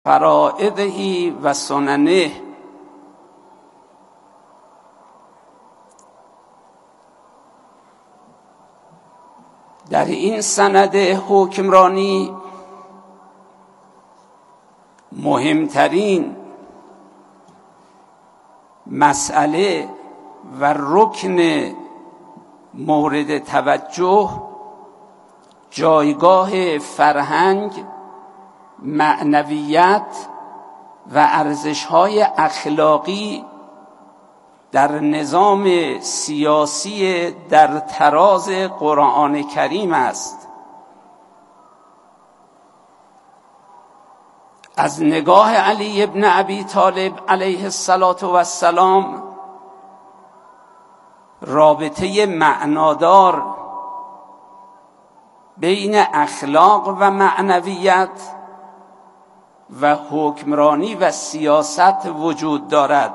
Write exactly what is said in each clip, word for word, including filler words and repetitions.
فرائضه و سننه. در این سند حکمرانی مهمترین مسئله و رکن مورد توجه جایگاه فرهنگ، معنویت و ارزش‌های اخلاقی در نظام سیاسی در تراز قرآن کریم است. از نگاه علی ابن ابی طالب علیه السلام رابطه معنادار بین اخلاق و معنویت و حکمرانی و سیاست وجود دارد.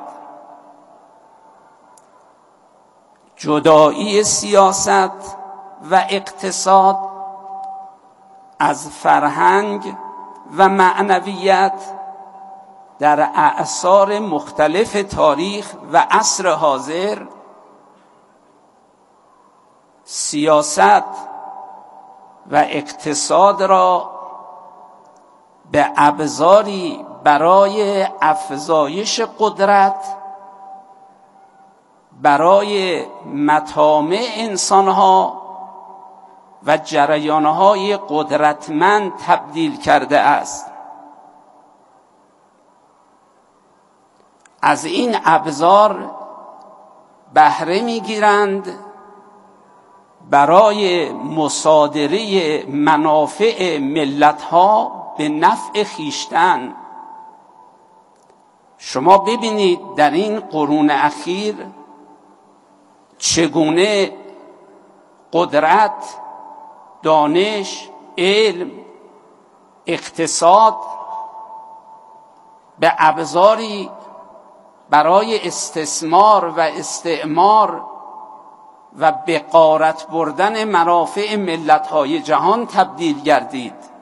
جدایی سیاست و اقتصاد از فرهنگ و معنویت در اعصار مختلف تاریخ و عصر حاضر سیاست و اقتصاد را به ابزاری برای افزایش قدرت، برای مطامع انسانها و جریانهای قدرتمند تبدیل کرده است. از این ابزار بهره می‌گیرند برای مصادره منافع ملت‌ها به نفع خویشتن. شما ببینید در این قرون اخیر چگونه قدرت، دانش، علم، اقتصاد به ابزاری برای استثمار و استعمار و به غارت بردن منافع ملت‌های جهان تبدیل گردید.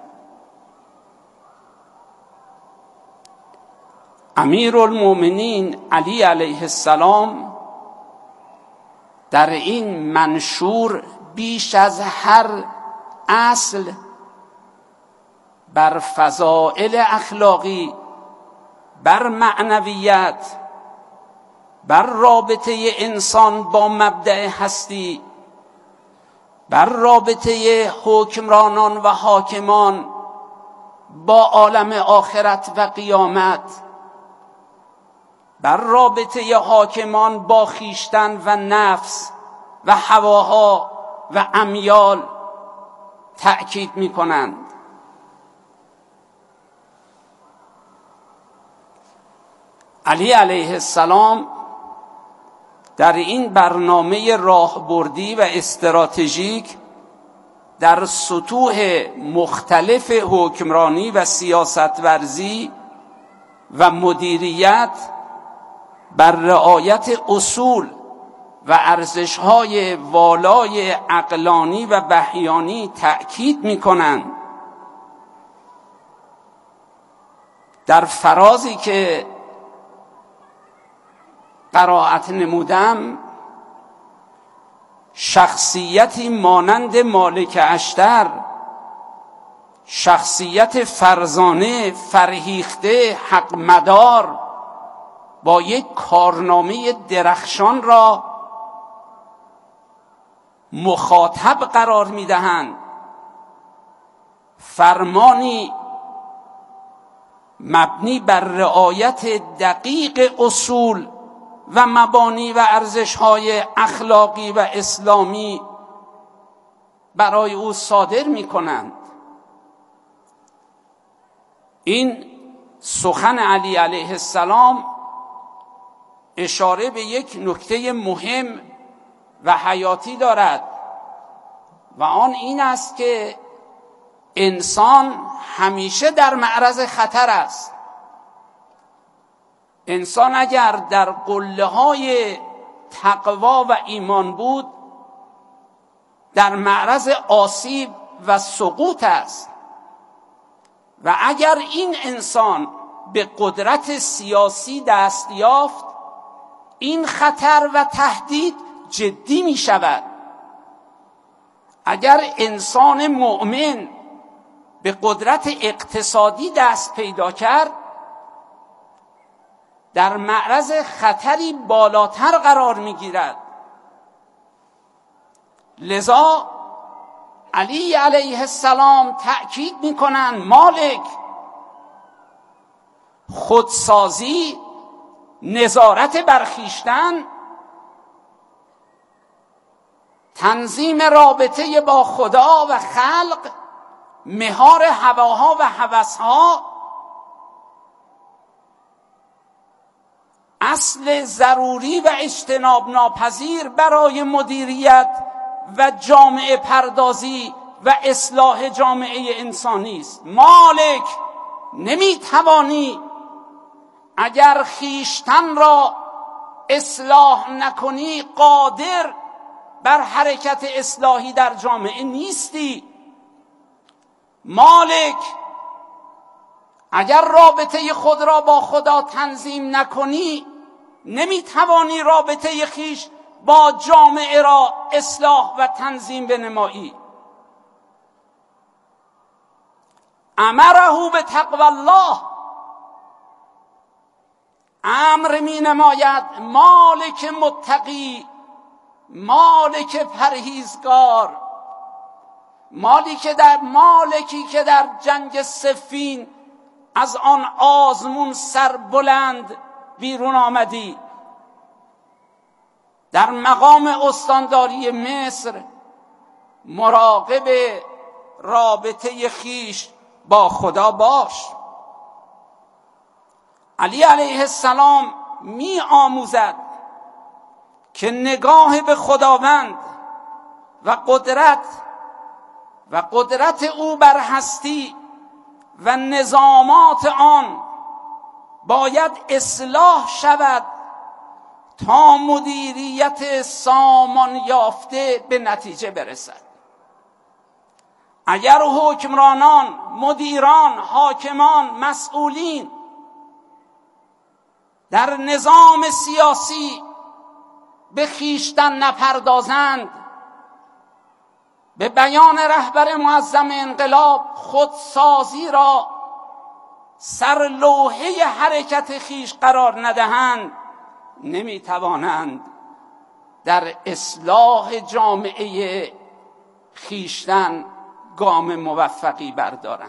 امیرالمومنین علی علیه السلام در این منشور بیش از هر اصل بر فضائل اخلاقی، بر معنویت، بر رابطه انسان با مبدأ هستی، بر رابطه حکمرانان و حاکمان با عالم آخرت و قیامت، بر رابطه حاکمان با خویشتن و نفس و هواها و امیال تأکید می کنند. علی علیه السلام در این برنامه راهبردی و استراتژیک در سطوح مختلف حکمرانی و سیاست ورزی و مدیریت بر رعایت اصول و ارزش‌های والای عقلانی و وحیانی تأکید می‌کنند. در فرازی که قرائت نمودم، شخصیتی مانند مالک اشتر، شخصیت فرزانه، فرهیخته، حق مدار با یک کارنامه درخشان را مخاطب قرار می‌دهند. فرمانی مبنی بر رعایت دقیق اصول و مبانی و ارزش‌های اخلاقی و اسلامی برای او صادر می‌کنند. این سخن علی علیه السلام اشاره به یک نکته مهم و حیاتی دارد و آن این است که انسان همیشه در معرض خطر است. انسان اگر در قله‌های تقوا و ایمان بود در معرض آسیب و سقوط است. و اگر این انسان به قدرت سیاسی دست یافت، این خطر و تهدید جدی می شود. اگر انسان مؤمن به قدرت اقتصادی دست پیدا کرد، در معرض خطری بالاتر قرار می گیرد. لذا علی علیه السلام تأکید می کنند مالک، خودسازی، نظارت بر خویشتن، تنظیم رابطه با خدا و خلق، مهار هواها و هوسها، اصل ضروری و اجتناب ناپذیر برای مدیریت و جامعه پردازی و اصلاح جامعه انسانی است. مالک، نمیتوانی اگر خیشتن را اصلاح نکنی قادر بر حرکت اصلاحی در جامعه نیستی. مالک، اگر رابطه خود را با خدا تنظیم نکنی نمیتوانی رابطه خیش با جامعه را اصلاح و تنظیم بنمایی. امره به تقوی الله، امر می نماید مالک متقی، مالک پرهیزگار، مالکی در مالکی که در جنگ صفین از آن آزمون سر بلند بیرون آمدی، در مقام استانداری مصر مراقب رابطه خیش با خدا باش. علی علیه السلام می آموزد که نگاه به خداوند و قدرت و قدرت او بر هستی و نظامات آن باید اصلاح شود تا مدیریت سامان یافته به نتیجه برسد. اگر حکمرانان، مدیران، حاکمان، مسئولین در نظام سیاسی به خویشتن نپردازند، به بیان رهبر معظم انقلاب خودسازی را سرلوحه حرکت خویش قرار ندهند، نمیتوانند در اصلاح جامعه خویشتن گام موفقی بردارند.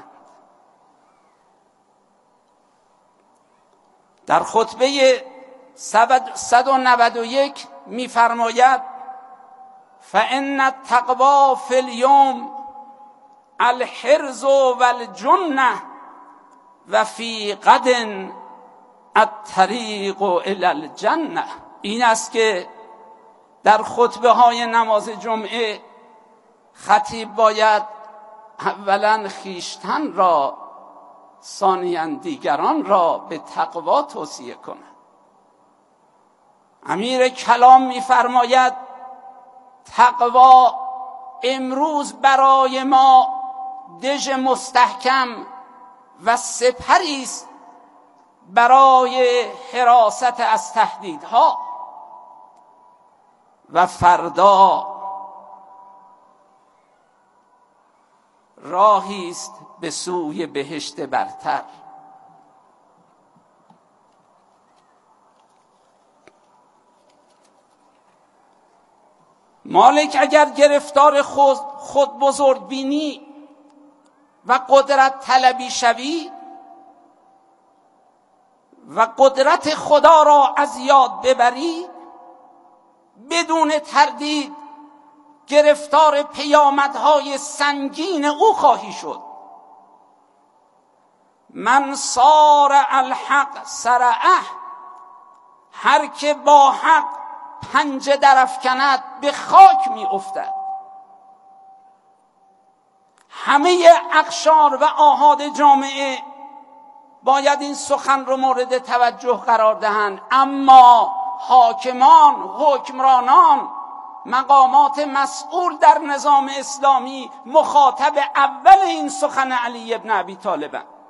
در خطبه صد و نود و یک می‌فرماید فإن التقوی فی الیوم الحرز والجنة و فی غد الطریق الی الجنة. این است که در خطبه های نماز جمعه خطیب باید اولا خیشتن را، ثانیاً دیگران را به تقوا توصیه کند. امیر کلام می‌فرماید تقوا امروز برای ما دژ مستحکم و سپری است برای حراست از تهدیدها، و فردا راهی است به سوی بهشت برتر. مالک اگر گرفتار خود, خود بزرگ بینی و قدرت طلبی شوی و قدرت خدا را از یاد ببری، بدون تردید گرفتار پیامدهای سنگین او خواهی شد. من صار الحق سرعه، هر که با حق پنجه درافکند به خاک می افتد. همه اقشار و آحاد جامعه باید این سخن رو مورد توجه قرار دهند، اما حاکمان، حکمرانان، مقامات مسئول در نظام اسلامی مخاطب اول این سخن علی ابن ابی طالبند.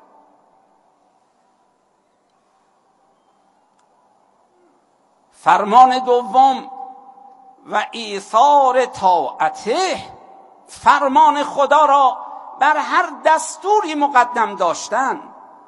فرمان دوم و ایثار طاعته، فرمان خدا را بر هر دستوری مقدم داشتن.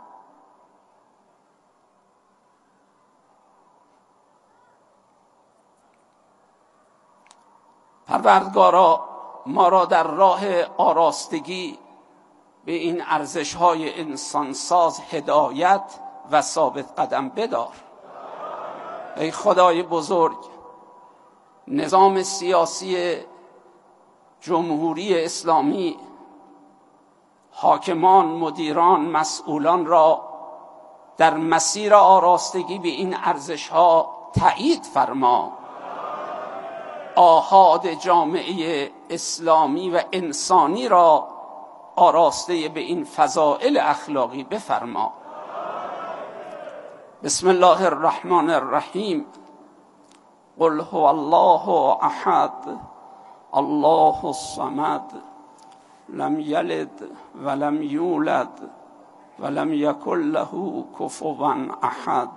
پروردگارا ما را در راه آراستگی به این ارزش‌های انسانساز هدایت و ثابت قدم بدار. ای خدای بزرگ، نظام سیاسی جمهوری اسلامی، حاکمان، مدیران، مسئولان را در مسیر آراستگی به این ارزش‌ها تأیید فرما. آحاد جامعه اسلامی و انسانی را آراسته به این فضائل اخلاقی بفرما. بسم الله الرحمن الرحیم. قل هو الله احد الله الصمد لم یلد ولم یولد ولم یکن له کفوا احد.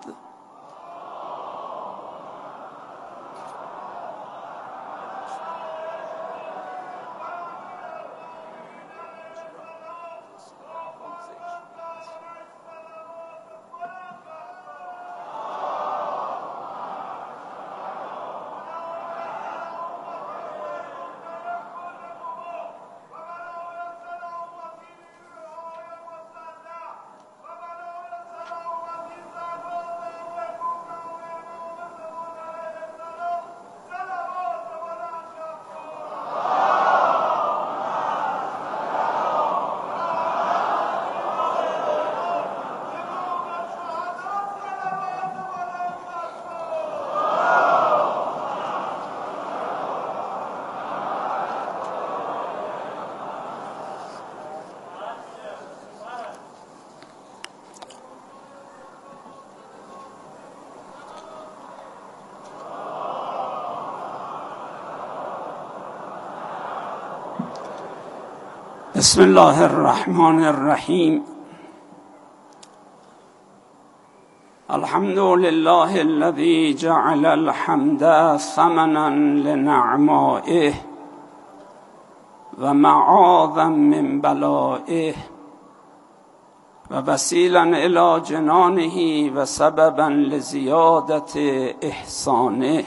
بسم الله الرحمن الرحیم. الحمد لله الذي جعل الحمد ثمنا لنعمائه و معاذا من بلائه و وسیلا الى جنانه و سببا لزیادت احسانه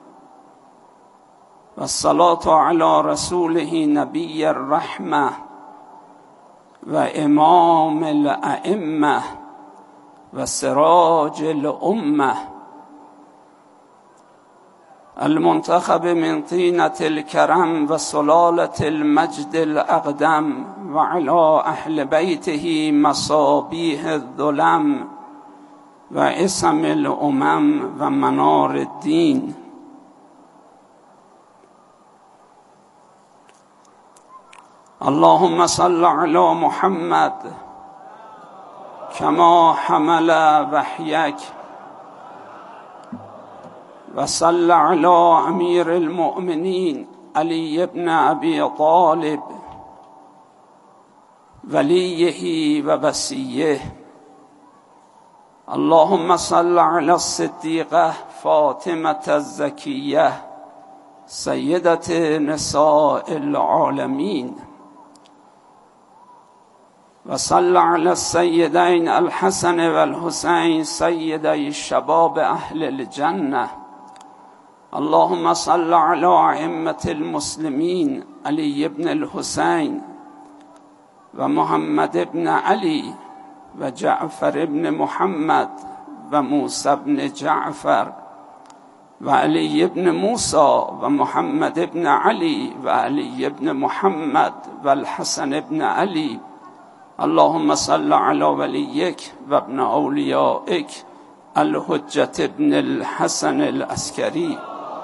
و الصلاة علی رسوله نبی الرحمه و امام الائمه و سراج الامه المنتخب من طینة الکرم و سلالة المجد الاقدم و علی اهل بیته مصابیح الظلم و اسم الامم و منار الدین. اللهم صل على محمد كما حمل وحيك وصل على امير المؤمنين علي بن ابي طالب وليه ووصيه. اللهم صل على الصديقة فاطمة الزكية سيدة نساء العالمين وصل على السيدين الحسن والحسين سيدي الشباب أهل الجنة. اللهم صل على أئمة المسلمين علي بن الحسين ومحمد بن علي وجعفر بن محمد وموسى بن جعفر وعلي بن موسى ومحمد بن علي وعلي بن محمد والحسن بن علي. اللهم صل على وليك وابن أوليائك الحجة بن الحسن العسكري.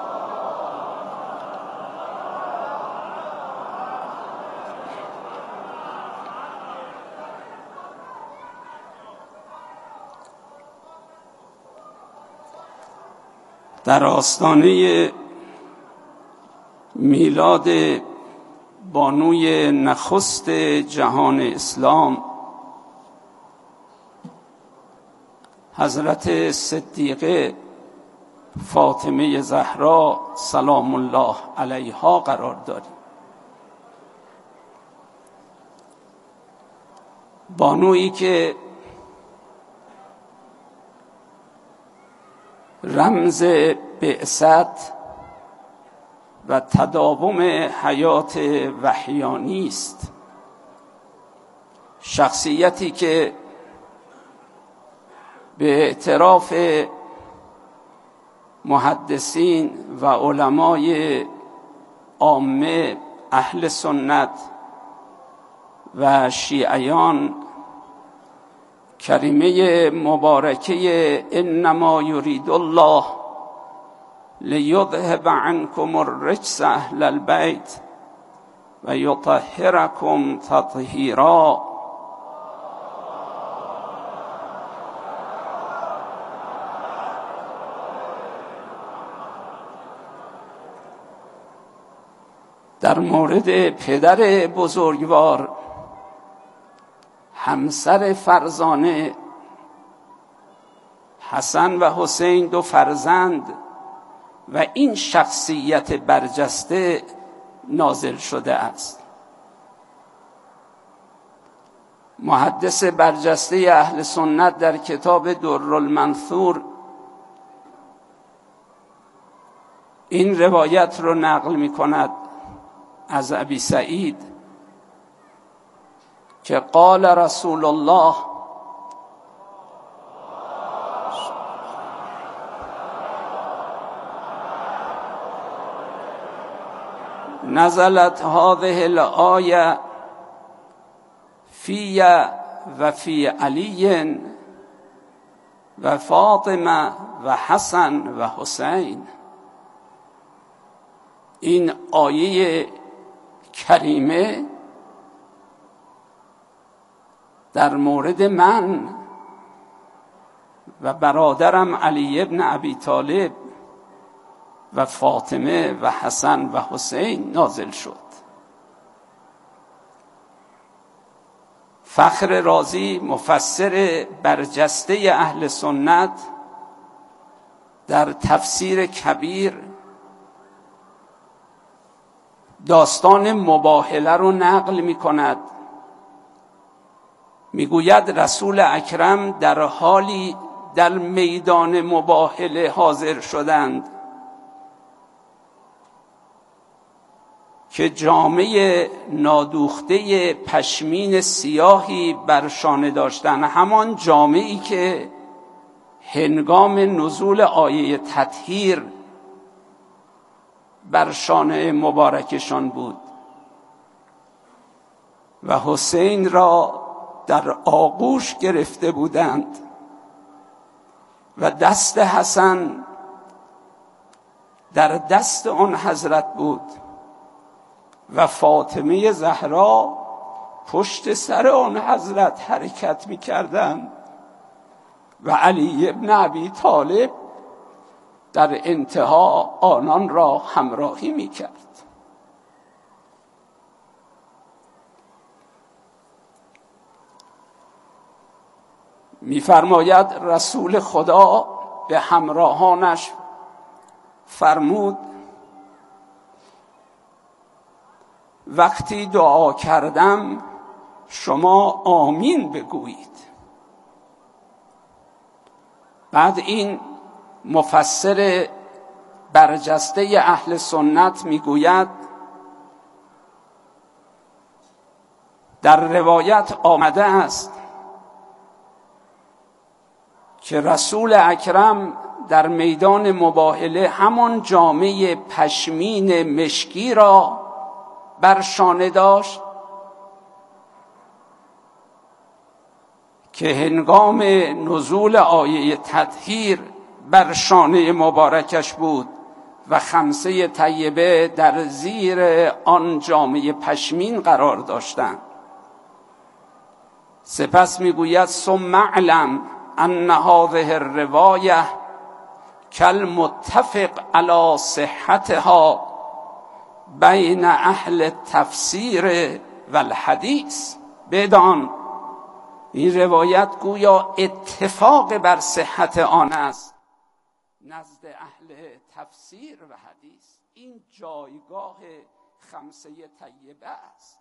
در آستانه میلاد بانوی نخست جهان اسلام حضرت صدیقه فاطمه زهرا سلام الله علیها قرار داریم. بانویی که رمز بعثت و تداوم حیات وحیانی است، شخصیتی که به اعتراف محدثین و علمای عامه اهل سنت و شیعیان کریمه مبارکه انما یرید الله لیذهب عنکم الرجس اهل البیت و یطهرکم تطهیرا در مورد پدر بزرگوار، همسر فرزانه حسن و حسین، دو فرزند و این شخصیت برجسته نازل شده است. محدث برجسته اهل سنت در کتاب درالمنثور این روایت رو نقل می کند از ابی سعید که قال رسول الله نزلت هذه الآیه فی و فی علی و فاطمه و حسن و حسین. این آیه کریمه در مورد من و برادرم علی ابن ابی طالب و فاطمه و حسن و حسین نازل شد. فخر رازی مفسر برجسته اهل سنت در تفسیر کبیر داستان مباهله رو نقل می کند. می گوید رسول اکرم در حالی در میدان مباهله حاضر شدند که جامه نادوخته پشمین سیاهی بر شانه داشتند، همان جامه‌ای که هنگام نزول آیه تطهیر بر شانه مبارکشان بود، و حسین را در آغوش گرفته بودند و دست حسن در دست آن حضرت بود و فاطمه زهرا پشت سر آن حضرت حرکت می کردند و علی ابن ابی طالب در انتها آنان را همراهی می کرد. می فرماید رسول خدا به همراهانش فرمود وقتی دعا کردم شما آمین بگویید. بعد این مفسر برجسته اهل سنت میگوید در روایت آمده است که رسول اکرم در میدان مباهله همان جامه پشمین مشکی را بر شانه داشت که هنگام نزول آیه تطهیر بر شانه مبارکش بود و خمسه طیبه در زیر آن جامه پشمین قرار داشتند. سپس میگوید ثم اعلم ان هذه الروایه کالمتفق علی صحتها بین اهل تفسیر و الحدیث. بدان این روایت گویا اتفاق بر صحت آن است نزد اهل تفسیر و حدیث. این جایگاه خمسه طیبه است.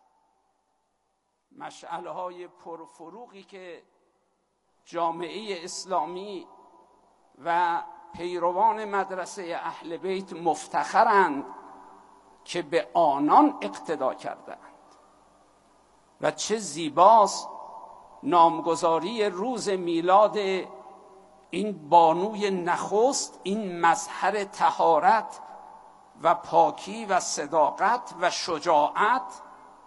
مشعله های پرفروغی که جامعه اسلامی و پیروان مدرسه اهل بیت مفتخرند که به آنان اقتدا کردند. و چه زیباست نامگذاری روز میلاد این بانوی نخست، این مظهر طهارت و پاکی و صداقت و شجاعت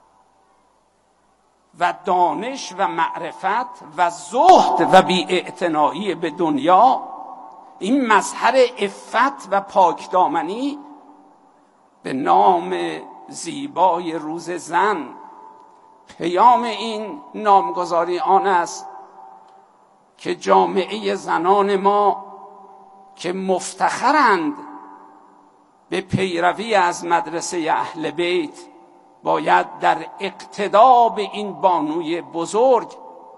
و دانش و معرفت و زهد و بی‌اعتنایی به دنیا، این مظهر عفت و پاکدامنی به نام زیبای روز زن. پیام این نامگذاری آن است که جامعه زنان ما که مفتخرند به پیروی از مدرسه اهل بیت باید در اقتدا به این بانوی بزرگ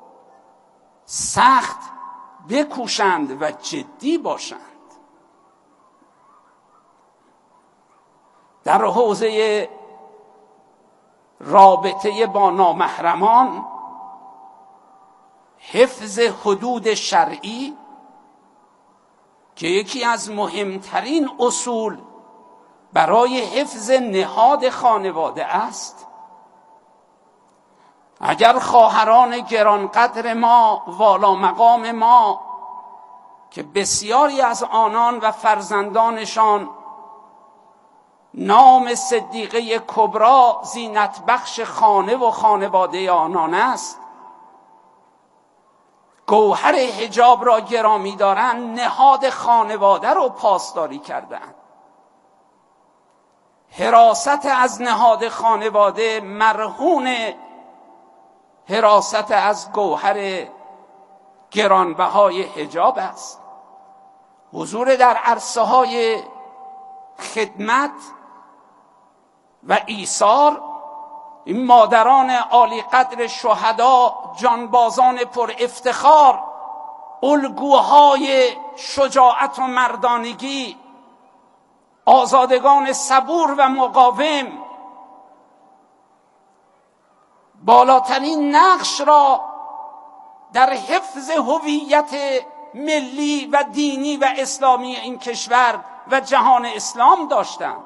سخت بکوشند و جدی باشند. در حوزه رابطه با نامحرمان، حفظ حدود شرعی که یکی از مهمترین اصول برای حفظ نهاد خانواده است. اگر خواهران گرانقدر ما، والا مقام ما، که بسیاری از آنان و فرزندانشان نام صدیقه کبرا زینت بخش خانه و خانواده آنان است، گوهر حجاب را گرامی دارند، نهاد خانواده را پاسداری کردند. حراست از نهاد خانواده مرهون حراست از گوهر گرانبهای حجاب است. حضور در عرصه های خدمت و ایثار، این مادران عالی قدر شهدا، جانبازان پر افتخار، الگوهای شجاعت و مردانگی، آزادگان صبور و مقاوم، بالاترین نقش را در حفظ هویت ملی و دینی و اسلامی این کشور و جهان اسلام داشتند.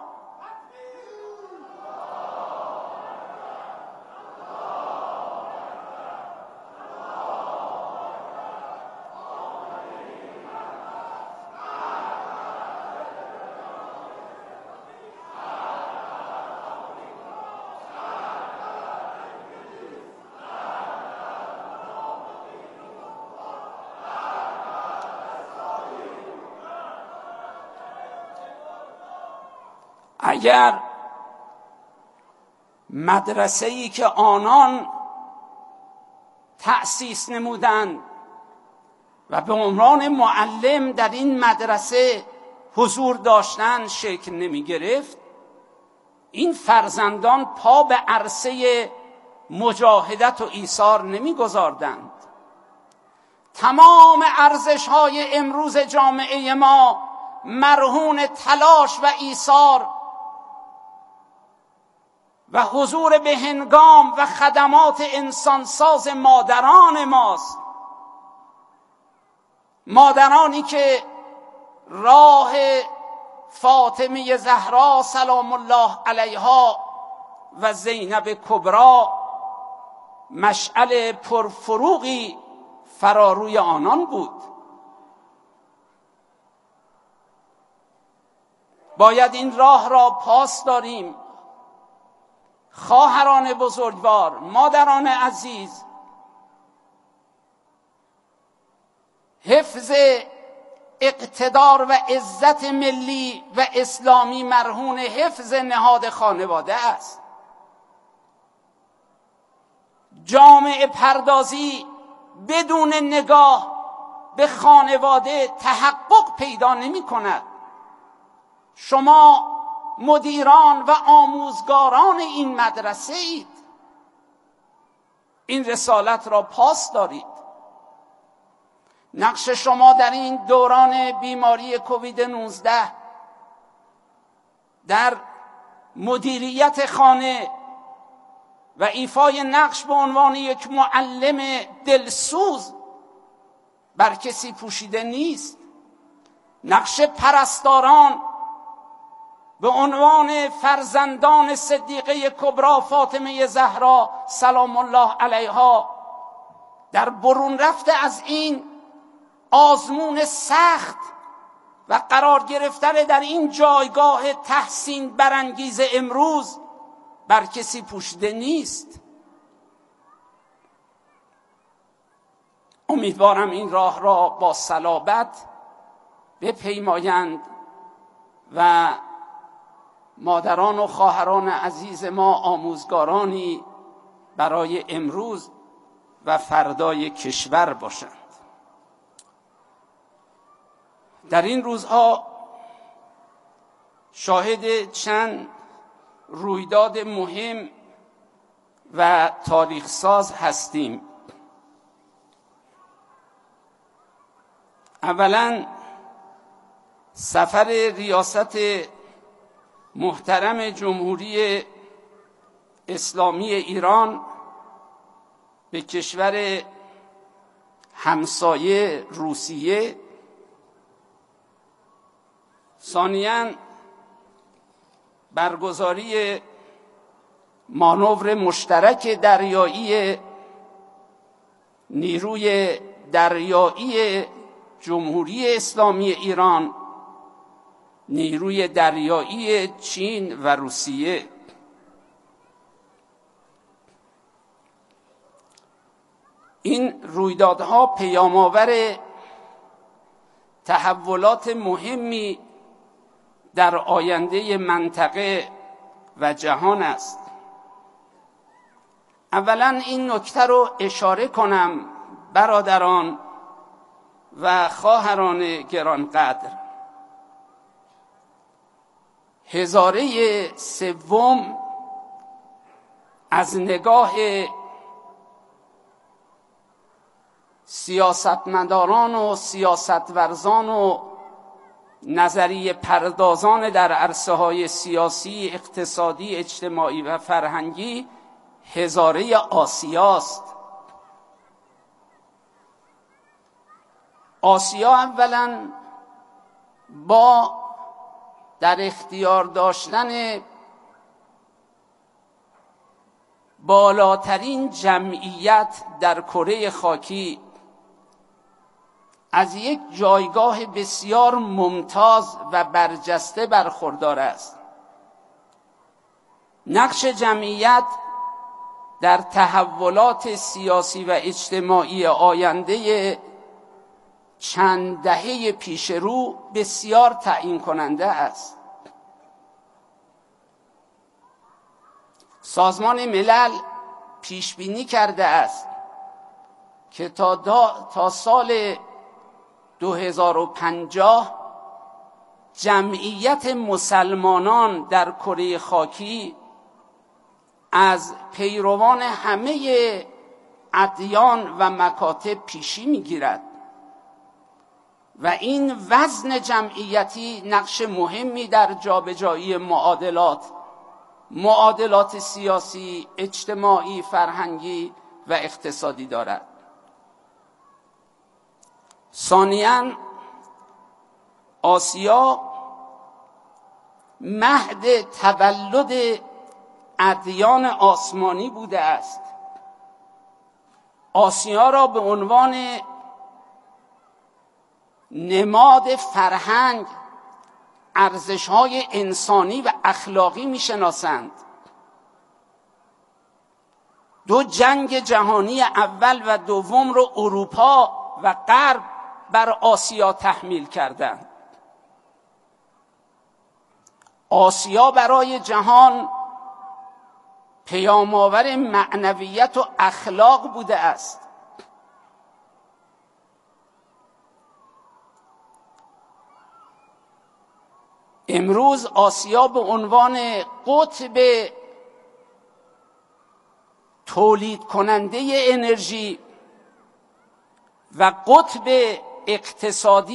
اگر مدرسه‌ای که آنان تأسیس نمودند و به عنوان معلم در این مدرسه حضور داشتند شکل نمی گرفت، این فرزندان پا به عرصه مجاهدت و ایثار نمی گذاردند. تمام ارزش‌های امروز جامعه ما مرهون تلاش و ایثار و حضور به هنگام و خدمات انسانساز مادران ماست. مادرانی که راه فاطمه زهرا سلام الله علیها و زینب کبرا مشعل پرفروغی فراروی آنان بود. باید این راه را پاس داریم. خواهران بزرگوار، مادران عزیز، حفظ اقتدار و عزت ملی و اسلامی مرهون حفظ نهاد خانواده است. جامعه پردازی بدون نگاه به خانواده تحقق پیدا نمی کند. شما مدیران و آموزگاران این مدرسه اید. این رسالت را پاس دارید. نقش شما در این دوران بیماری کووید نوزده در مدیریت خانه و ایفای نقش به عنوان یک معلم دلسوز بر کسی پوشیده نیست. نقش پرستاران به عنوان فرزندان صدیقه کبری فاطمه زهرا سلام الله علیها در برون رفته از این آزمون سخت و قرار گرفتن در این جایگاه تحسین برانگیز امروز بر کسی پوشیده نیست. امیدوارم این راه را با صلابت بپیمایند و مادران و خواهران عزیز ما آموزگارانی برای امروز و فردای کشور باشند. در این روزها شاهد چند رویداد مهم و تاریخ ساز هستیم. اولا سفر ریاست محترم جمهوری اسلامی ایران به کشور همسایه روسیه، ثانیاً برگزاری مانور مشترک دریایی نیروی دریایی جمهوری اسلامی ایران، نیروی دریایی چین و روسیه. این رویدادها پیام‌آور تحولات مهمی در آینده منطقه و جهان است. اولا این نکته رو اشاره کنم برادران و خواهران گرانقدر، هزاره سوم از نگاه سیاستمداران و سیاستورزان و نظریه پردازان در عرصه‌های سیاسی، اقتصادی، اجتماعی و فرهنگی هزاره آسیاست. آسیا اولا با در اختیار داشتن بالاترین جمعیت در کره خاکی از یک جایگاه بسیار ممتاز و برجسته برخوردار است. نقش جمعیت در تحولات سیاسی و اجتماعی آینده چند دهه پیش رو بسیار تعیین کننده است. سازمان ملل پیش بینی کرده است که تا, تا سال دو هزار و پنجاه جمعیت مسلمانان در کره خاکی از پیروان همه ادیان و مکاتب پیشی میگیرد و این وزن جمعیتی نقش مهمی در جابجایی معادلات معادلات سیاسی، اجتماعی، فرهنگی و اقتصادی دارد. ثانیاً آسیا مهد تولد ادیان آسمانی بوده است. آسیا را به عنوان نماد فرهنگ، ارزش‌های انسانی و اخلاقی می‌شناسند. دو جنگ جهانی اول و دوم رو اروپا و غرب بر آسیا تحمیل کردند. آسیا برای جهان پیام‌آور معنویت و اخلاق بوده است. امروز آسیا به عنوان قطب تولید کننده انرژی و قطب اقتصادی